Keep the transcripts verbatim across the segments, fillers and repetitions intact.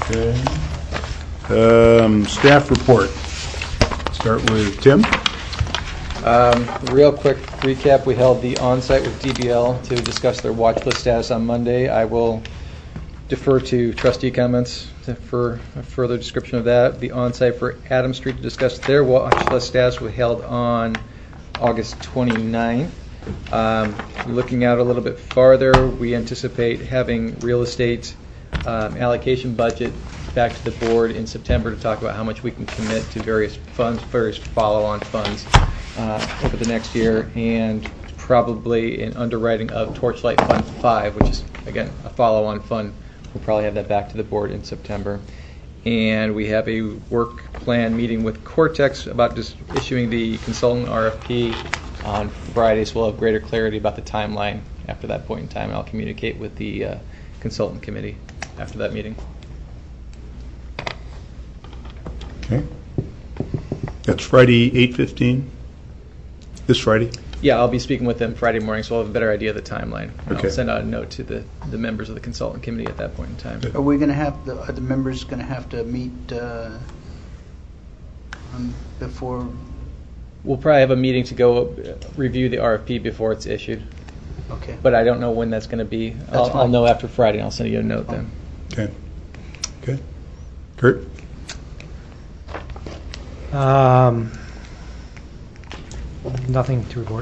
Okay. Um, staff report. Start with Tim. Um, real quick recap, we held the on-site with D B L to discuss their watch list status on Monday. I will defer to trustee comments to, for a further description of that. The on-site for Adams Street to discuss their watch list status was held on August twenty-ninth. Um, looking out a little bit farther, we anticipate having real estate um, allocation budget back to the board in September to talk about how much we can commit to various funds, various follow-on funds uh, over the next year, and probably an underwriting of Torchlight Fund five, which is, again, a follow-on fund. We'll probably have that back to the board in September. And we have a work plan meeting with Cortex about just issuing the consultant R F P on Friday, so we'll have greater clarity about the timeline after that point in time. I'll communicate with the uh, consultant committee after that meeting. Okay. That's Friday, eight fifteen? This Friday? Yeah, I'll be speaking with them Friday morning, so I'll have a better idea of the timeline. Okay. I'll send out a note to the, the members of the consultant committee at that point in time. Good. Are we going to have, the, are the members going to have to meet uh, um, before? We'll probably have a meeting to go uh, review the R F P before it's issued, Okay. but I don't know when that's going to be. I'll, I'll fine. know after Friday, and I'll send you a note then. Okay. Okay. Kurt? Um, nothing to report.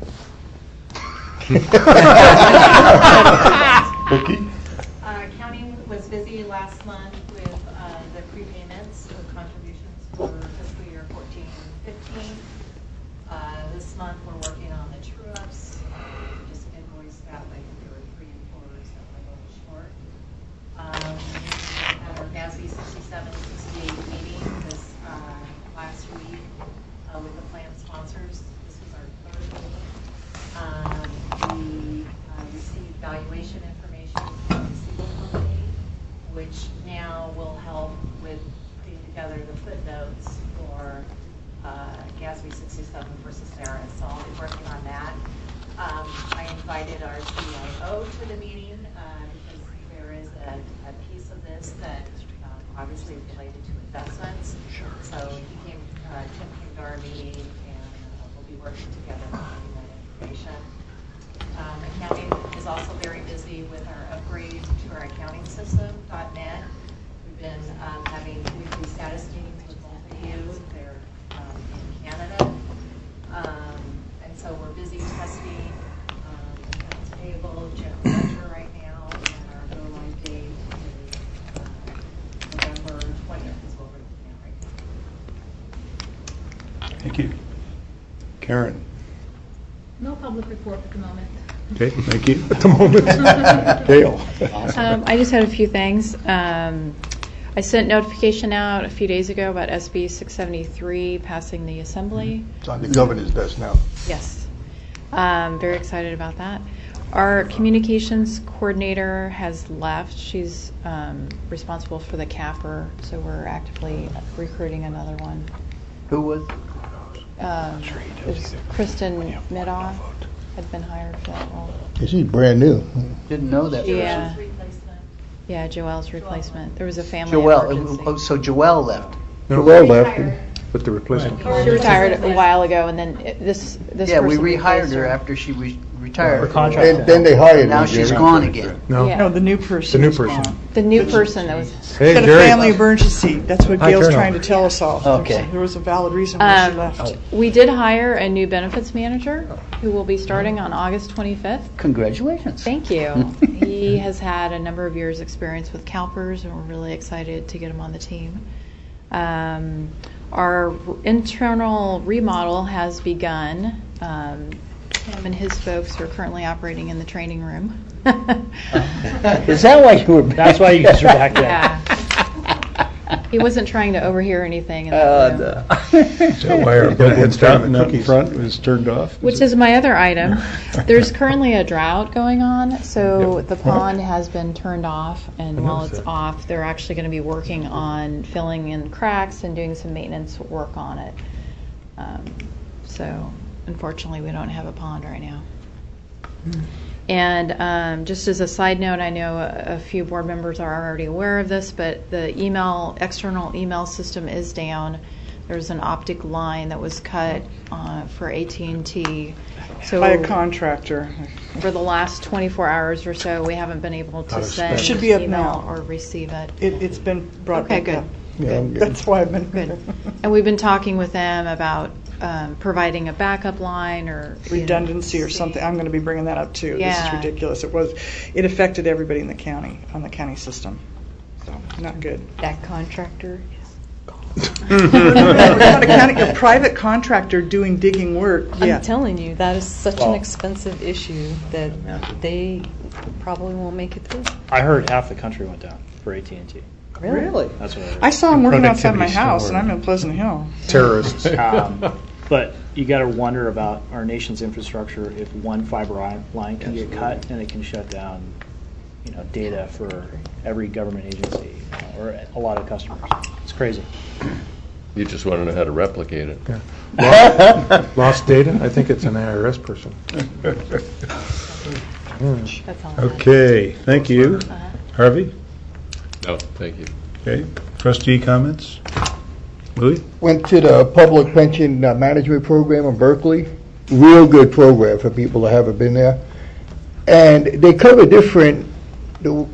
Cookie? Uh, Accounting was busy last month with uh, the prepayments of contributions for fiscal year fourteen and fifteen. Uh, This month, we're working on the true-ups. Uh, we Just invoiced that, like there were three and four, so we're a little short. Um, At our G A S B sixty-seven, sixty-eight meeting this uh, last week uh, with the plan sponsors, this was our third meeting. Um, We uh, received valuation information from the Siegel Company, which now will help with putting together the footnotes for uh, G A S B sixty-seven for Cestera. So I'll be working on that. Um, I invited our C I O to the meeting uh, because there is a, a piece of this that um, obviously related to investments. Sure. So he came, uh, Tim came to our meeting, and uh, we'll be working together on getting that information. Um, accounting is also very busy with our upgrade to our accounting system, .net. We've been um, having weekly status meetings with both of you. They're um, in Canada. Um, and so we're busy testing um, accounts payable, general ledger right now, and our go-live date is uh, November twentieth is what we're looking at right now. Thank you. Karen? No public report at the moment. Okay, thank you. At the moment. Dale? Um, I just had a few things. Um, I sent notification out a few days ago about S B six seventy-three passing the assembly. It's on the governor's desk now. Yes. Um, very excited about that. Our communications coordinator has left. She's um, responsible for the C A F R, so we're actively recruiting another one. Who was? Um, it was Kristen Midoff had been hired for that role. She's brand new. Didn't know that. Yeah. Replacement. Yeah, Joelle's replacement. There was a family Joelle. emergency. Oh, so Joelle left. No, well left, but the replacement. She retired a while ago, and then it- this this Yeah, we person rehired replaced her after she re- retired. Her contract. And then they hired Now her. she's Jerry. gone again. No, Yeah. No, the new person. the new is person. gone. The new person that was. Hey, Got a Jerry. family emergency. That's what High Gail's turnover. trying to tell us all. Okay. There was a valid reason why she Um, left. we did hire a new benefits manager who will be starting on August twenty-fifth. Congratulations. Thank you. He has had a number of years' experience with CalPERS, and we're really excited to get him on the team. Um, our internal remodel has begun. Um, him and his folks are currently operating in the training room. Is that why you were back? That's why you guys are back there. Yeah. He wasn't trying to overhear anything in the Uh, room. no. Is that why our billboard fountain out in front was turned off? Which is my other item. There's currently a drought going on, so the pond has been turned off, and I while noticed it's that. off, they're actually going to be working on filling in cracks and doing some maintenance work on it. Um, so, unfortunately, we don't have a pond right now. And um, just as a side note, I know a, a few board members are already aware of this, but the email, external email system is down. There's an optic line that was cut uh, for A T and T. So By a contractor. for the last twenty-four hours or so, we haven't been able to send It should be up email now. or receive it. It, it's been brought Okay, back good. up. Yeah, I'm good. That's why I've been. Good. And we've been talking with them about um, providing a backup line or you know, Redundancy or see- something. I'm going to be bringing that up too. This Yeah. is ridiculous. It was, it affected everybody in the county, on the county system. So, not good. That contractor is We're not a county, a private contractor doing digging work, yeah. I'm telling you, that is such Well- an expensive issue that they probably won't make it through. I heard half the country went down for A T and T. Really? That's what I heard. I saw them working outside my Productivity's house, and slower. I'm in Pleasant Hill. Terrorists. Um, but you got to wonder about our nation's infrastructure if one fiber line- line can get cut and it can shut down, you know, data for every government agency you know, or a lot of customers. It's crazy. You just want to know how to replicate it. Lost, lost data? I think it's an I R S person. That's all. I have. Okay, thank you. Uh-huh. Harvey? No, thank you. Okay. Trustee comments? Louis? Went to the Public Pension uh, Management Program in Berkeley. Real good program for people that haven't been there. And they cover different, the-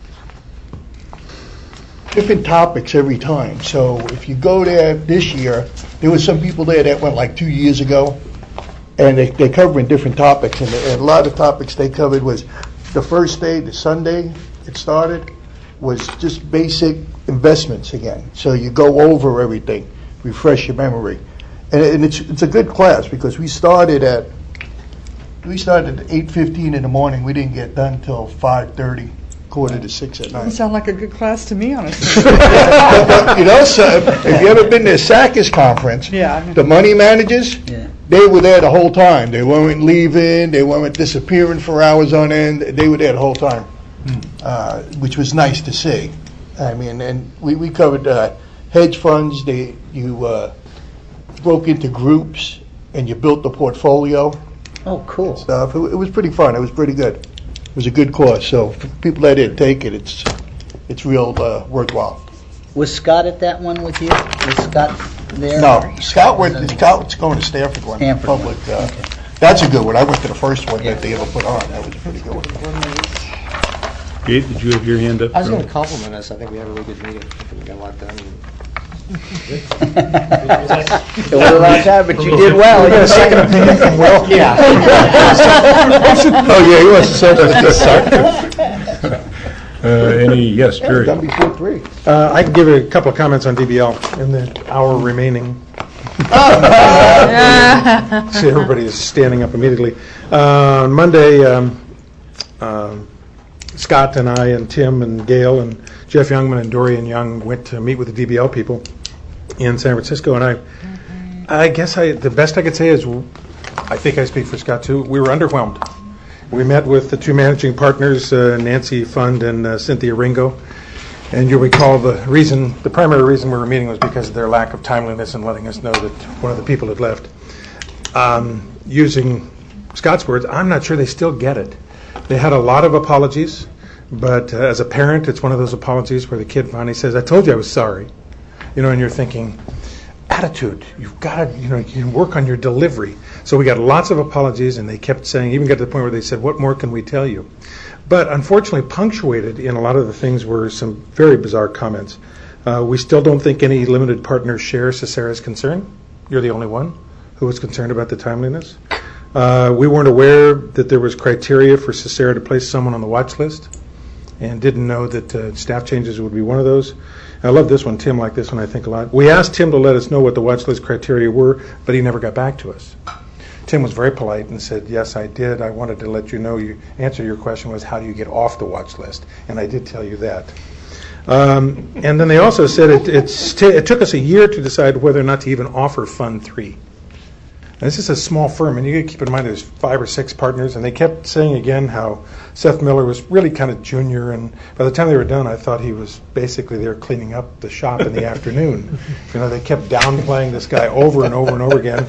different topics every time. So if you go there this year, there was some people there that went like two years ago, and they, they're covering different topics. And, and a lot of topics they covered was the first day, the Sunday it started, was just basic investments again. So you go over everything, refresh your memory. And, and it's it's a good class because we started at we started at eight fifteen in the morning. We didn't get done till five thirty, quarter to six at Doesn't night. sound like a good class to me, honestly. But, but, you know, so if, if you ever been to SACIS conference, Yeah. the money managers, Yeah. they were there the whole time. They weren't leaving. They weren't disappearing for hours on end. They were there the whole time, uh, which was nice to see. I mean, and we, we covered uh, hedge funds. They you uh, broke into groups and you built the portfolio Oh, cool. stuff. It, it was pretty fun. It was pretty good. It was a good course. So for people that didn't take it, it's it's real uh, worthwhile. Was Scott at that one with you? Was Scott there? No, Scott went. Scott's going to Stanford one. Stanford Public. one. Uh, Okay. That's a good one. I went to the first one that they ever put on. That was a pretty good one. Gabe, did you have your hand up? I was going to compliment us. I think we had a really good meeting. I think we got a lot done. It was a long time, but you did well. You got a second opinion from Will? Yeah. Oh, yeah, he wants to say Uh, any, yes, Jerry? Done before three. Uh, I can give a couple of comments on D B L in the hour remaining. See, everybody is standing up immediately. Uh, on Monday, um, um, Scott and I and Tim and Gail and Jeff Youngman and Dorian Young went to meet with the D B L people in San Francisco, and I, I guess I the best I could say is, I think I speak for Scott too. We were underwhelmed. We met with the two managing partners, uh, Nancy Fund and uh, Cynthia Ringo. And you'll recall the reason, the primary reason we were meeting was because of their lack of timeliness and letting us know that one of the people had left. Um, using Scott's words, I'm not sure they still get it. They had a lot of apologies, but uh, as a parent, it's one of those apologies where the kid finally says, I told you I was sorry. You know, and you're thinking, attitude, you've got to, you know, you can work on your delivery. So we got lots of apologies, and they kept saying, even got to the point where they said, what more can we tell you? But unfortunately, punctuated in a lot of the things were some very bizarre comments. Uh, we still don't think any limited partners share Cesara's concern. You're the only one who was concerned about the timeliness. Uh, we weren't aware that there was criteria for Cesara to place someone on the watch list, and didn't know that uh, staff changes would be one of those. I love this one. Tim liked this one, I think, a lot. We asked Tim to let us know what the watch list criteria were, but he never got back to us. Tim was very polite and said, yes, I did. I wanted to let you know, you answer your question was, how do you get off the watch list? And I did tell you that. Um, and then they also said it, it's t- it took us a year to decide whether or not to even offer Fund three. Now, this is a small firm, and you got to keep in mind there's five or six partners, and they kept saying again how Seth Miller was really kind of junior, and by the time they were done, I thought he was basically there cleaning up the shop in the afternoon. You know, they kept downplaying this guy over and over and over again.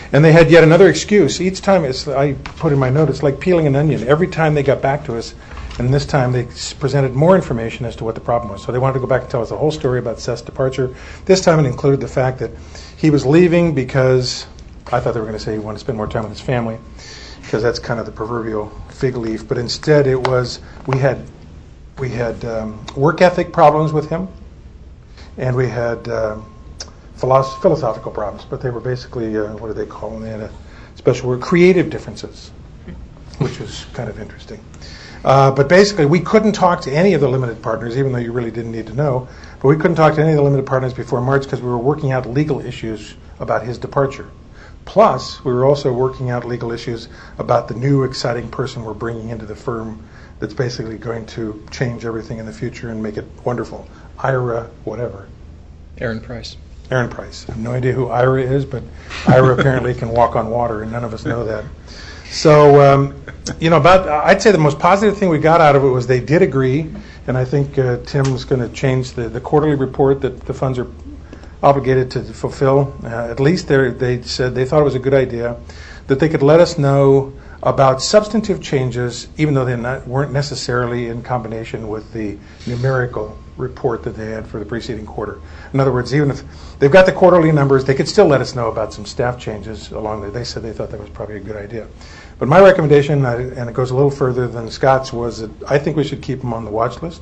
And they had yet another excuse. Each time, it's, I put in my note, it's like peeling an onion. Every time they got back to us, and this time they s- presented more information as to what the problem was. So they wanted to go back and tell us the whole story about Seth's departure. This time it included the fact that he was leaving because, I thought they were going to say he wanted to spend more time with his family, because that's kind of the proverbial fig leaf. But instead it was, we had, we had um, work ethic problems with him, and we had um, philosoph- philosophical problems, but they were basically, uh, what do they call them? They had a special word, creative differences, which was kind of interesting. Uh, but basically, we couldn't talk to any of the limited partners, even though you really didn't need to know, but we couldn't talk to any of the limited partners before March because we were working out legal issues about his departure. Plus, we were also working out legal issues about the new exciting person we're bringing into the firm that's basically going to change everything in the future and make it wonderful. Ira, whatever. Aaron Price. Aaron Price. I have no idea who Ira is, but Ira apparently can walk on water, and none of us know that. So, um, you know, about I'd say the most positive thing we got out of it was they did agree, and I think uh, Tim's going to change the, the quarterly report that the funds are obligated to fulfill. Uh, at least they said they thought it was a good idea that they could let us know about substantive changes, even though they not, weren't necessarily in combination with the numerical report that they had for the preceding quarter. In other words, even if they've got the quarterly numbers, they could still let us know about some staff changes along there. They said they thought that was probably a good idea. But my recommendation, and it goes a little further than Scott's, was that I think we should keep them on the watch list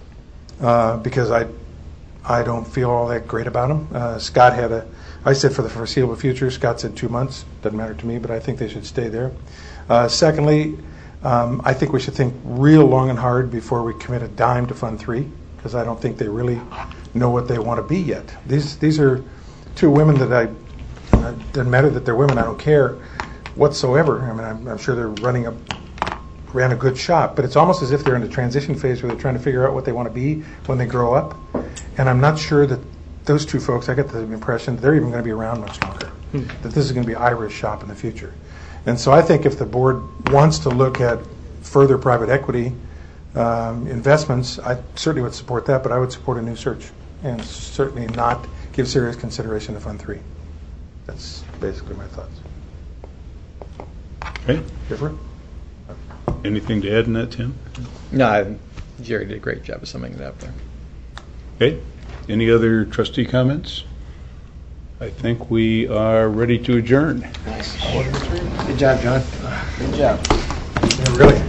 uh, because I I don't feel all that great about them. Uh, Scott had a, I said for the foreseeable future, Scott said two months. Doesn't matter to me, but I think they should stay there. Uh, secondly, um, I think we should think real long and hard before we commit a dime to Fund three, because I don't think they really know what they want to be yet. These these are two women that I, it doesn't matter that they're women, I don't care whatsoever. I mean, I'm, I'm sure they're running a, ran a good shop, but it's almost as if they're in a transition phase where they're trying to figure out what they want to be when they grow up. And I'm not sure that those two folks, I get the impression that they're even going to be around much longer, hmm. that this is going to be Ira's shop in the future. And so I think if the board wants to look at further private equity um, investments, I certainly would support that, but I would support a new search and certainly not give serious consideration to Fund three. That's basically my thoughts. Okay. Different? Anything to add in that, Tim? No, I, Jerry did a great job of summing it up there. Okay. Any other trustee comments? I think we are ready to adjourn. Nice. Good job, John. Good job. Yeah, really.